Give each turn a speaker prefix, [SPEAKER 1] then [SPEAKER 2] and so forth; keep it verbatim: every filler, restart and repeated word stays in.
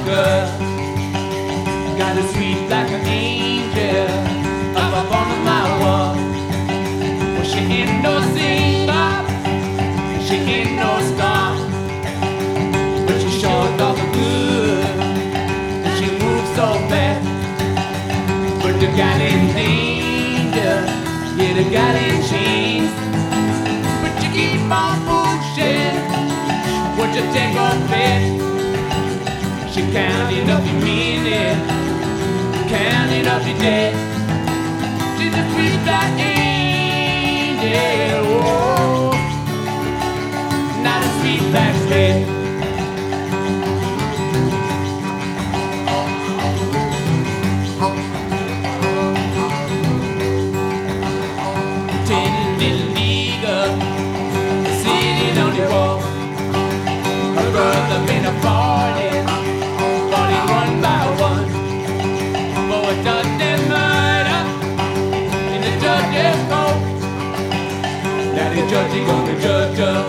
[SPEAKER 1] girl, got a sweet like an angel up up on my wall. Well, she ain't no singer, she ain't no star, but she sure does the good, and she moves so fast. But the gal in danger, yeah, the gal in chains. But you keep on pushing, what you take on faith. She counting up your minute, counting up your days. She's a sweet black angel, oh, not a sweet black slave. Pretending little nigger sitting on the wall. Her brother made a party, falling one by one. For a judge's murder in the judge's court. Now the judge is gonna judge her